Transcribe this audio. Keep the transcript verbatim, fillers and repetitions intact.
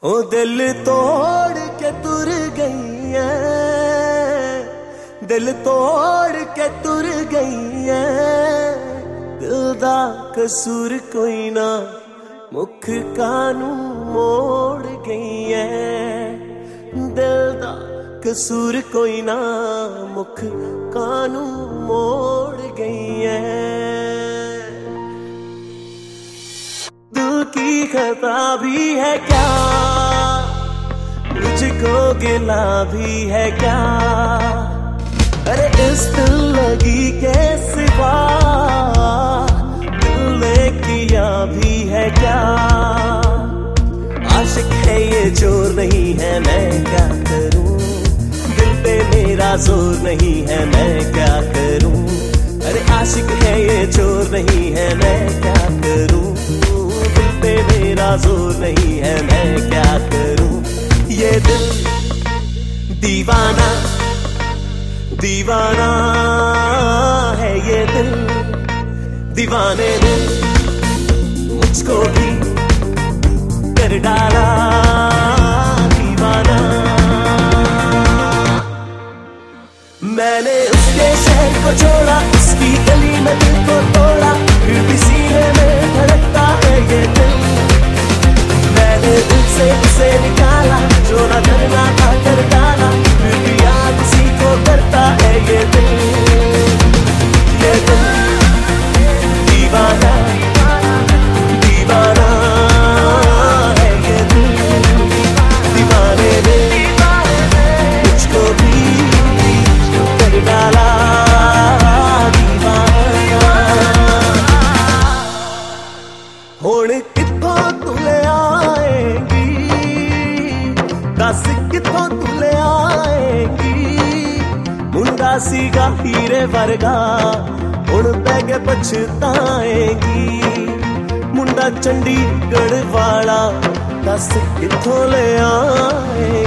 ओ दिल तोड़ के तुर गई है, दिल तोड़ के तुर गई है। दिल दा कसूर कोई ना, मुख कानू मोड़ गई है। दिल दा कसूर कोई ना, मुख कानू मोड़ गई है। दिल की खता भी है क्या, मुझको गिला भी है क्या। अरे इस दिल लगी के सिवा दिल ने किया भी है क्या। आशिक है ये जोर नहीं है, मैं क्या करूं। दिल पे मेरा जोर नहीं है, मैं क्या करूं। अरे आशिक है ये जोर नहीं है, मैं क्या करूं। दिल पे मेरा जोर नहीं है, मैं क्या करूं। ये दिल दीवाना दीवाना है, ये दिल दीवाने ने मुझको भी कर डाला दीवाना। मैंने उसके शहर को छोड़ा, उसकी गली में दिल को तोड़ा, फिर भी सीने में धड़कता है ये दिल। मैंने दिल से उसे निकाला, जो ना करना था कर डाला, फिर भी याद उसी को करता है ये दिल। ये दिल दीवाना दीवाना है, ये दिल दीवाने ने मुझको भी कर डाला दीवाना। हुण कित्थों तू ले आएगी, दस कित्थों तू ले आएगी। मुंडा सीगा हीरे वर्गा, हुण पै के पछताएगी। मुंडा चंडीगढ़ वाला, दस कित्थों ले आएगी।